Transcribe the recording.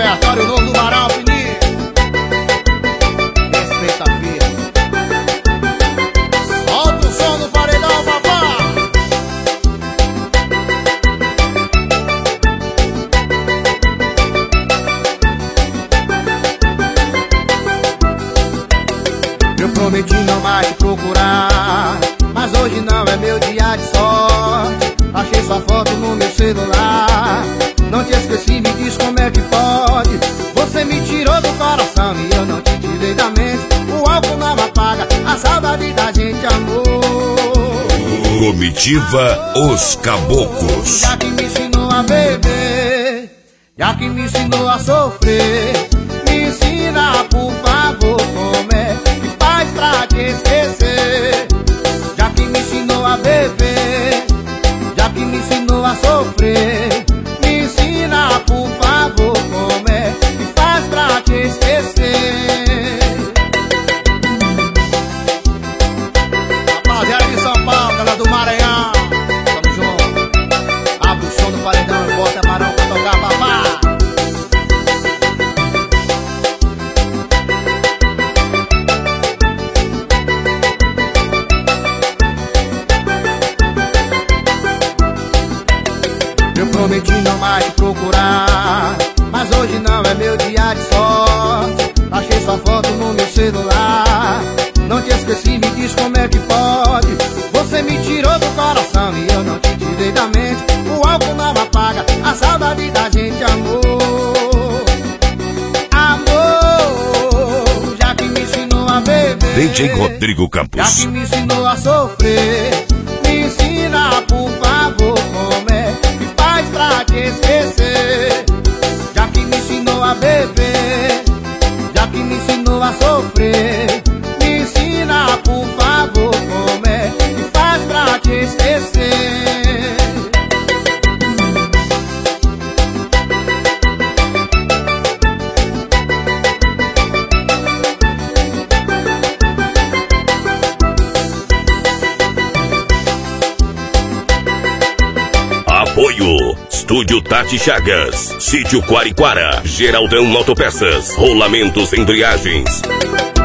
aleatório novo do Varal, Fini. Respeita a vida. Solta o som do paredão, papá. Eu prometi não mais te procurar, mas hoje não é meu dia de sorte. Achei sua foto no meu celular, não te esqueci, me diz como é que pode. Você me tirou do coração e eu não te tirei da mente. O álcool não apaga a saudade da gente, amor. Comitiva Os Caboclos. Já que me ensinou a beber, já que me ensinou a sofrer, me ensina, por favor, como é que faz pra te esquecer. Já que me ensinou a beber, já que me ensinou a sofrer, me ensina, por favor, como é que faz pra te esquecer. Rapaziada de São Paulo, galera do Maranhão, tamo junto. Abre o som do paredão e bota Barão pra tocar, papá. Eu prometi não mais te procurar, mas hoje não é meu dia de sorte. Achei sua foto no meu celular, não te esqueci, me diz como é que pode. Você me tirou do coração e eu não te tirei da mente. O álcool não apaga a saudade da gente, amor. Amor, já que me ensinou a beber, DJ Rodrigo Campos. já que me ensinou a sofrer, me ensina, por favor, como é que faz pra te esquecer. Já que me ensinou a beber, já que me ensinou a sofrer, me ensina, por favor, como é que faz pra te esquecer. Apoio Estúdio Tati Chagas, Sítio Quariquara, Geraldão Autopeças, Rolamentos, Embreagens.